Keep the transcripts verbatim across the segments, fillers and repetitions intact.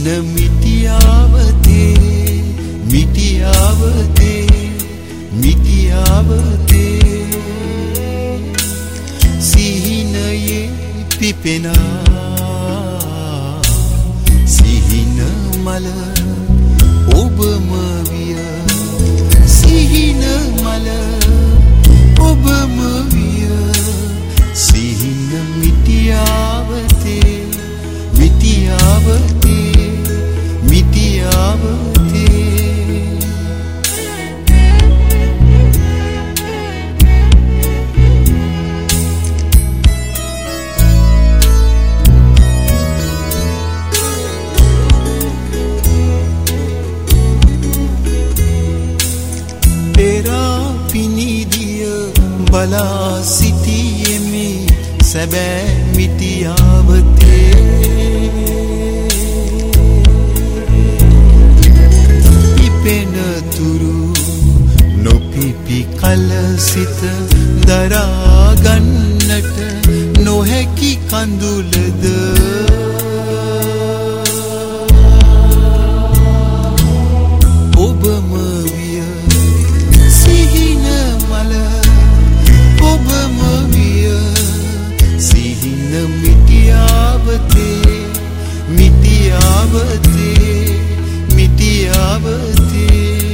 මිටියාවතේ මිටියාවතේ මිටියාවතේ සිහිනයේ පිපෙනා සිහින මල ඔබම විය සිහින මල ඔබම විය සිහින මිටියාවතේ මිටියාවතේ මිටියාවතේ පෙරා පිනිදිය බලා සිටියෙමි සැබෑ මිටියාවතේ පිපෙනතුරු නොපිපි කල සිත දරාගන්නට නොහැකි කඳුලද ඔබම විය සිහින මල ඔබම විය සිහින මිටියාවතේ මිටියාවතේ මිටියාවතේ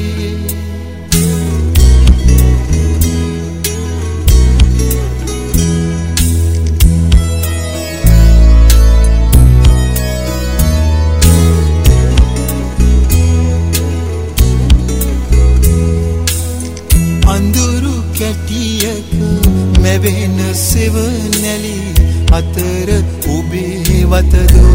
අඳුරු කැටියක මැවෙන සෙවනැලි අතර ඔබේ වතදෝ